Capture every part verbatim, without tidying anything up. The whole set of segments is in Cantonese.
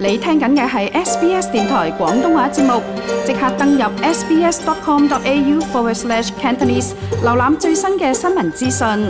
你聽緊嘅係 S B S 電台廣東話節目，即刻登入 sbs.com.au forward slash Cantonese， 瀏覽最新嘅新聞資訊。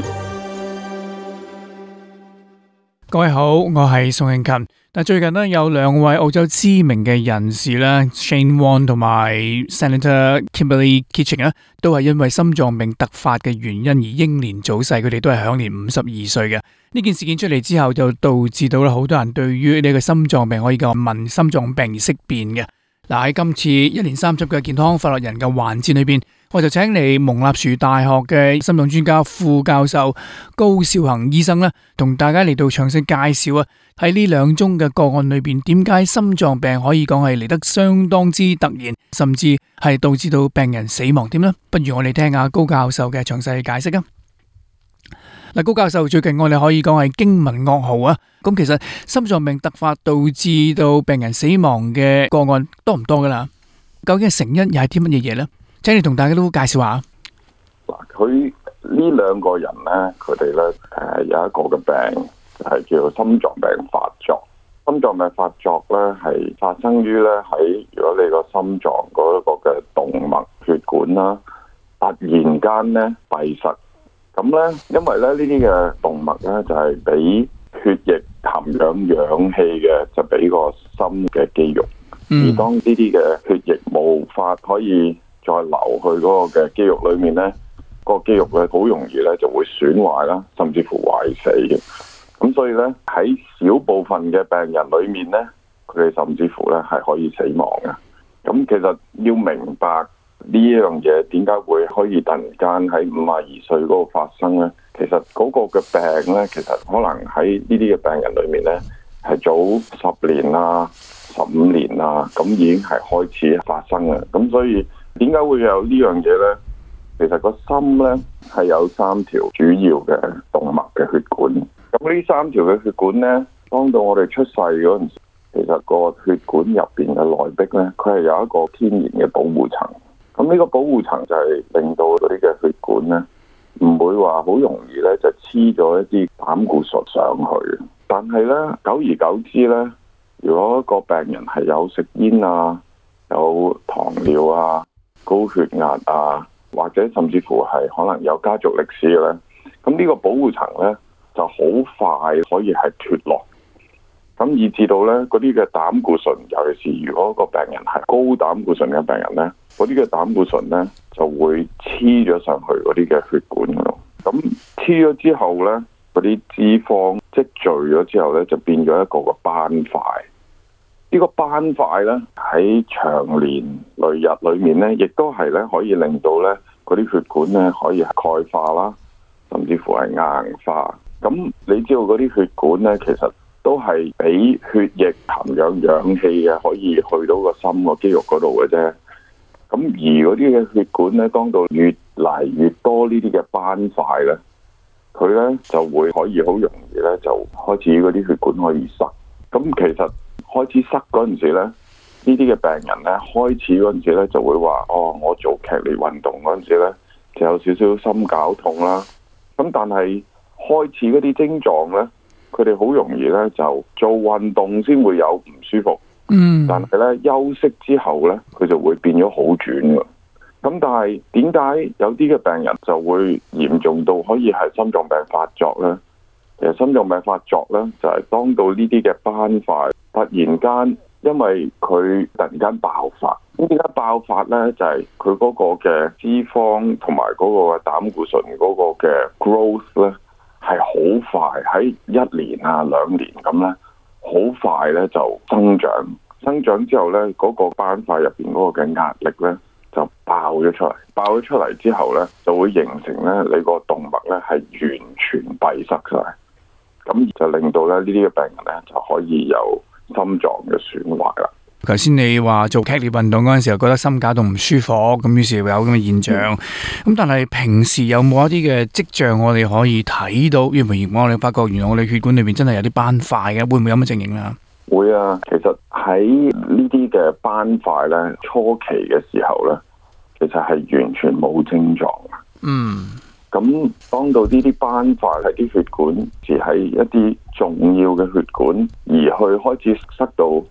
各位好，我係宋慶勤。嗱，最近呢有兩位澳洲知名嘅人士咧 ，Shane Warne 同埋 Senator Kimberley Kitching 咧，都係因為心臟病突發嘅原因而英年早逝，佢哋都係享年五十二歲嘅。呢件事件出嚟之後，就導致到咧好多人對於呢個心臟病可以講問心臟病而色變嘅。嗱，喺今次一連三集嘅健康快樂人嘅環節裏邊，我就請嚟蒙納殊大學嘅心臟專家副教授高少恒醫生咧，同大家嚟到詳細介紹啊，喺呢兩宗嘅個案裏邊，點解心臟病可以講係嚟得相當之突然，甚至係導致到病人死亡添呢？不如我哋聽下高教授嘅詳細解釋啊！嗱，高教授，最近我哋可以講係驚聞噩耗啊！咁其實心臟病突發導致到病人死亡嘅個案多唔多噶啦？究竟成因又係啲乜嘢嘢呢？請你同大家都介紹下。 嗱，佢呢兩個人呢，佢哋呢誒有一個嘅病係叫做心臟病發作。心臟病發作呢係發生於呢喺如果你個心臟嗰個嘅動脈血管啦，突然間呢閉塞。咁咧，因為咧呢啲嘅動脈咧就係俾血液含氧氧氣嘅，就俾個心嘅肌肉。嗯、而當呢啲嘅血液無法可以再流去嗰個嘅肌肉裏面咧，個肌肉咧好容易咧就會損壞啦，甚至乎壞死嘅。咁所以咧喺小部分嘅病人裏面咧，佢哋甚至乎咧係可以死亡嘅。咁其實要明白呢一樣嘢點解會可以突然間喺五十二歲嗰度發生呢？其實嗰個嘅病呢，其實可能喺呢啲嘅病人裏面呢，係早十年啊、十五年啊，咁已經係開始發生嘅。咁所以點解會有呢樣嘢呢？其實個心呢，係有三條主要嘅動脈嘅血管。咁呢三條嘅血管呢，當到我哋出世嗰陣時，其實個血管入邊嘅內壁呢，佢係有一個天然嘅保護層。咁呢個保護層就係令到嗰啲嘅血管咧，唔會話好容易咧就黐咗一啲膽固醇上去。但係咧，久而久之咧，如果個病人係有食煙啊、有糖尿啊、高血壓啊，或者甚至乎係可能有家族歷史嘅咧，咁呢個保護層咧就好快可以係脫落。咁以至到咧嗰啲嘅膽固醇，尤其是如果個病人係高膽固醇嘅病人咧，嗰啲嘅膽固醇咧就會黐咗上去嗰啲嘅血管嗰度。咁黐咗之後咧，嗰啲脂肪積聚咗之後咧，就變咗一個個斑塊。呢個斑塊咧喺長年累日裏面咧，亦都係咧可以令到咧嗰啲血管咧可以鈣化啦，甚至乎係硬化。咁你知道嗰啲血管咧，其實都係俾血液含氧氧氣嘅，可以去到個心個肌肉嗰度嘅啫。咁而嗰啲嘅血管咧，當到越嚟越多呢啲嘅斑塊咧，佢咧就會可以好容易咧就開始嗰啲血管可以塞。咁其實開始塞嗰陣時咧，呢啲嘅病人咧開始嗰陣時咧就會話：哦，我做劇烈運動嗰陣時咧就有少少心絞痛啦。咁但係開始嗰啲症狀咧，佢哋好容易咧就做運動先會有唔舒服，嗯，但係咧休息之後咧，佢就會變咗好轉㗎。咁但係點解有啲嘅病人就會嚴重到可以係心臟病發作咧？其實心臟病發作咧就係當到呢啲嘅斑塊突然間，因為佢突然間爆發。咁點解爆發咧？就係佢嗰個嘅脂肪同埋嗰個膽固醇嗰個嘅 growth 咧。係好快，喺一年啊兩年咁咧，好快咧就增長，增長之後咧，嗰個斑塊入邊嗰個嘅壓力咧就爆咗出嚟，爆咗出嚟之後咧就會形成咧你個動脈咧係完全閉塞晒，咁就令到咧呢啲嘅病人咧就可以有心臟嘅損壞啦。 頭先你話做劇烈運動嗰陣時候覺得心絞痛唔舒服，咁於是會有咁嘅現象。咁、嗯、但係平時有冇一啲嘅跡象我哋可以睇到？因為我哋發覺原來我哋血管裏邊真係有啲斑塊嘅，會唔會有乜情形啊？ 會啊，其實喺呢啲嘅斑塊咧，初期嘅時候咧，其實係完全冇症狀嘅。嗯。咁當到呢啲斑塊喺啲血管，而喺一啲重要嘅血管而去開始塞到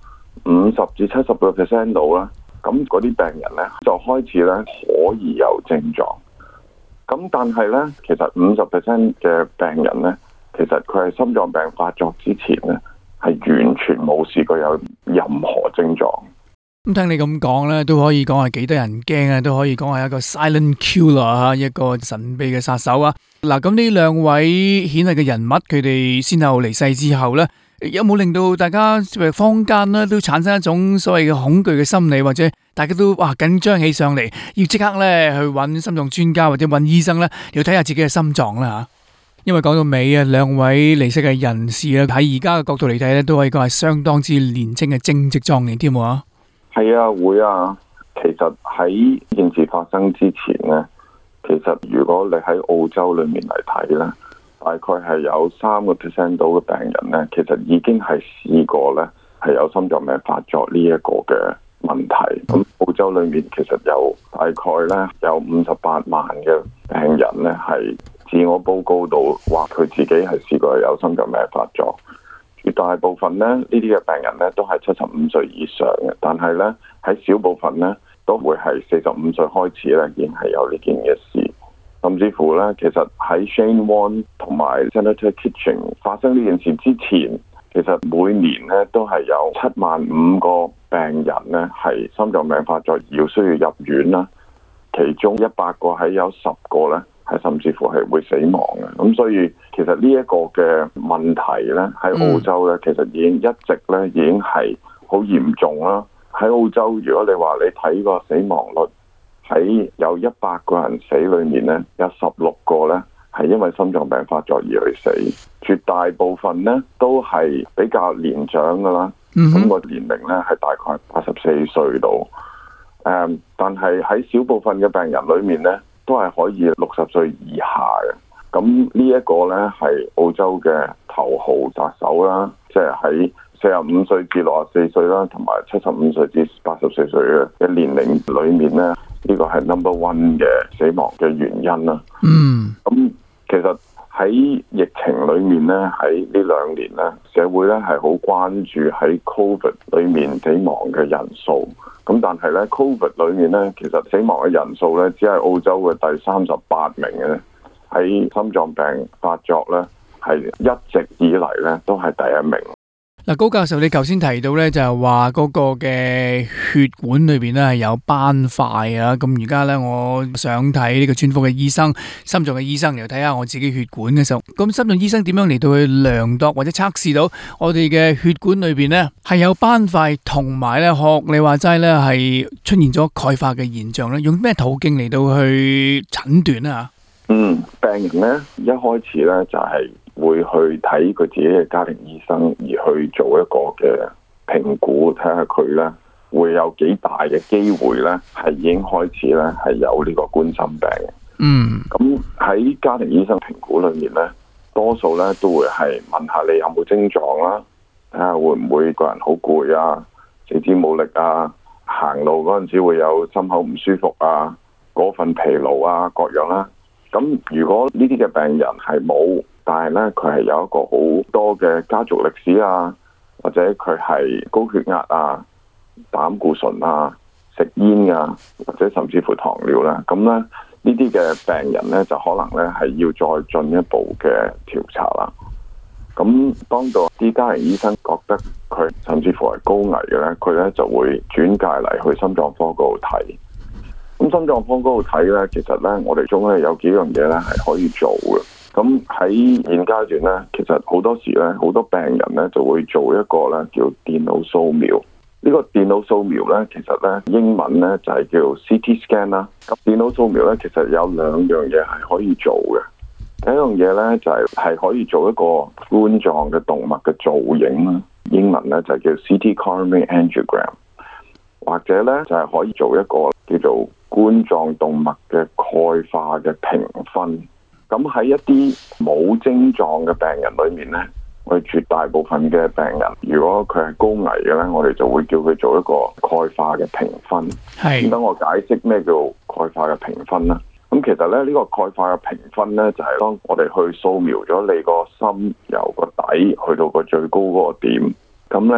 五十至七十個 percent 度啦，咁嗰啲病人咧就開始咧可以有症狀。咁但係咧，其實五十 percent 嘅病人咧，其實佢係心臟病發作之前咧，係完全冇試過有任何症狀。 咁聽你咁講咧，都可以講係幾得人驚啊，都可以講係一個 silent killer 吓，一個神秘嘅殺手啊！嗱，咁呢兩位顯赫嘅人物，佢哋先後離世之後咧，有冇令到大家坊間咧都產生一種所謂嘅恐懼嘅心理，或者大家都哇緊張起上嚟，要即刻咧去揾心臟專家或者揾醫生咧，要睇下自己嘅心臟啦吓？因為講到尾啊，兩位離世嘅人士啊，喺而家嘅角度嚟睇咧，都可以講係相當之年輕嘅正值壯年添喎。 係啊，會啊。其實喺件事發生之前呢，其實如果你喺澳洲裏面嚟睇呢，大概係有三個 percent 到嘅病人呢，其實已經係試過呢係有心臟病發作呢一個嘅問題。咁澳洲裏面其實有大概呢有五十八萬嘅病人呢係自我報告到話佢自己係試過有心臟病發作。絕大部分咧，呢啲嘅病人咧都係七十五歲以上嘅，但係咧喺小部分咧都會係四十五歲開始咧已經係有呢件嘅事，甚至乎咧其實喺 Shane Warne 同埋 Senator Kitching 發生呢件事之前，其實每年咧都係有七萬五個病人咧係心臟病發作要需要入院啦，其中一百個係有十個咧係甚至乎係會死亡嘅。咁所以其實呢一個嘅問題咧喺澳洲咧，其實已經一直咧已經係好嚴重啦。喺澳洲，如果你話你睇個死亡率，喺有一百個人死裏面咧，有十六個咧係因為心臟病發作而去死，絕大部分咧都係比較年長噶啦。咁、mm-hmm. 個年齡咧係大概八十四歲度。誒，但係喺小部分嘅病人裏面咧，都係可以六十歲以下嘅。咁呢一個呢係澳洲嘅頭號殺手啦，即係喺四十五歲至六十四歲啦，同埋七十五歲至八十四歲嘅年齡裏面呢，呢個係 number one 嘅死亡嘅原因啦。嗯，咁其實喺疫情裏面呢，喺呢兩年呢，社會呢係好關注喺 COVID 裏面死亡嘅人數。咁但係呢 COVID 裏面呢，其實死亡嘅人數呢，只係澳洲嘅第三十八名嘅。喺心臟病發作咧，係一直以嚟咧都係第一名。 嗱，高教授，你頭先提到咧就係話嗰個嘅血管裏邊咧係有斑塊啊。咁而家咧，我想睇呢個專科嘅醫生，心臟嘅醫生嚟睇下我自己血管嘅時候，咁心臟醫生點樣嚟到去量度或者測試到我哋嘅血管裏邊咧係有斑塊，同埋咧學你話齋咧係出現咗鈣化嘅現象咧？用咩途徑嚟到去診斷啊？ 嗯，病人咧一開始咧就係會去睇佢自己嘅家庭醫生，而去做一個嘅評估，睇下佢咧會有幾大嘅機會咧係已經開始咧係有呢個冠心病。嗯，咁喺家庭醫生評估裏面咧，多數咧都會係問下你有冇症狀啦，睇下會唔會個人好攰啊，四肢冇力啊，行路嗰陣時會有心口唔舒服啊，過分疲勞啊，各樣啦。咁如果呢啲嘅病人係冇，但係咧佢係有一個好多嘅家族歷史啊，或者佢係高血壓啊、膽固醇啊、食煙啊，或者甚至乎糖尿啦，咁咧呢啲嘅病人咧就可能咧係要再進一步嘅調查啦。咁當到啲家庭醫生覺得佢甚至乎係高危嘅咧，佢咧就會轉介嚟去心臟科嗰度睇。咁心臟科嗰度睇咧，其實咧我哋中咧有幾樣嘢咧係可以做嘅。咁喺現階段咧，其實好多時咧，好多病人咧就會做一個咧叫電腦掃描。呢個電腦掃描咧，其實咧英文咧就係叫 C T scan 啦。咁電腦掃描咧，其實有兩樣嘢係可以做嘅。第一樣嘢咧就係係可以做一個冠狀嘅動脈嘅造影啦，英文咧就叫 C T coronary angiogram， 或者咧就係可以做一個叫做冠狀動脈嘅鈣化嘅評分。咁喺一啲冇症狀嘅病人裏面咧，我哋絕大部分嘅病人，如果佢係高危嘅咧，我哋就會叫佢做一個鈣化嘅評分。係，等我解釋咩叫鈣化嘅評分啦。咁其實咧，呢個鈣化嘅評分咧，就係當我哋去掃描咗你個心由個底去到個最高嗰個點，咁咧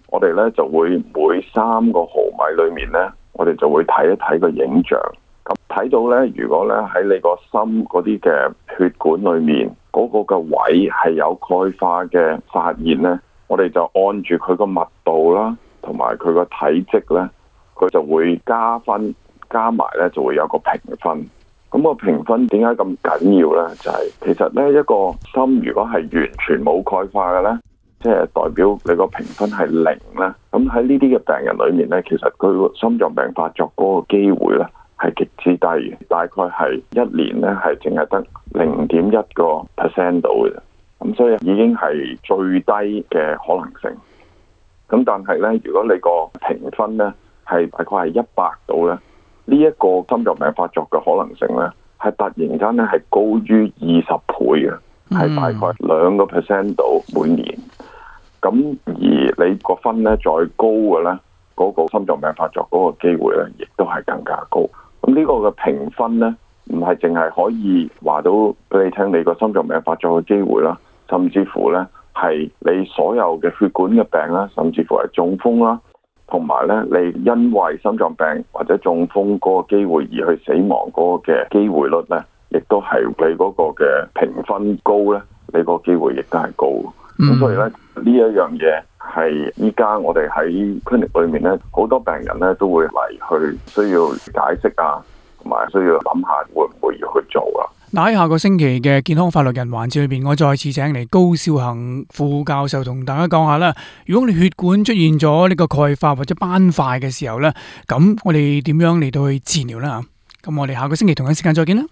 我哋咧就會每三個毫米裏面咧，我哋就會睇一睇個影像。咁睇到咧，如果咧喺你個心嗰啲嘅血管裏面嗰個嘅位係有鈣化嘅發現咧，我哋就按住佢個密度啦，同埋佢個體積咧，佢就會加分，加埋咧就會有個評分。咁個評分點解咁緊要咧？就係其實咧一個心如果係完全冇鈣化嘅咧，即係代表你個評分係零咧。咁喺呢啲嘅病人裏面咧，其實佢個心臟病發作嗰個機會咧係極之低嘅，大概係一年咧係淨係得零點一個 percent 度嘅。咁所以已經係最低嘅可能性。咁但係咧，如果你個評分咧係大概係一百度咧，呢一個心臟病發作嘅可能性咧係突然間咧係高於二十倍嘅，係大概兩個 percent 度每年。咁而你個分咧再高嘅咧，嗰個心臟病發作嗰個機會咧，亦都係更加高。咁呢個嘅評分咧，唔係淨係可以話到俾你聽你個心臟病發作嘅機會啦，甚至乎咧係你所有嘅血管嘅病啦，甚至乎係中風啦，同埋咧你因為心臟病或者中風嗰個機會而去死亡嗰個嘅機會率咧，亦都係你嗰個嘅評分高咧，你個機會亦都係高。咁、嗯、所以咧呢一樣嘢係依家我哋喺 clinic 裏面咧，好多病人咧都會嚟去需要解釋啊，同埋需要諗下會唔會要去做啊。 嗱，喺下個星期嘅健康法律人環節裏邊，我再次請嚟高兆恒副教授同大家講下啦。如果你血管出現咗呢個鈣化或者斑塊嘅時候咧，咁我哋點樣嚟到去治療啦？咁我哋下個星期同一時間再見啦。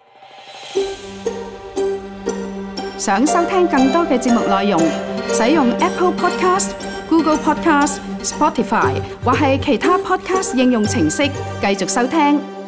想收聽更多嘅節目內容，使用 Apple Podcast、Google Podcast、Spotify 或係其他 Podcast 應用程式繼續收聽。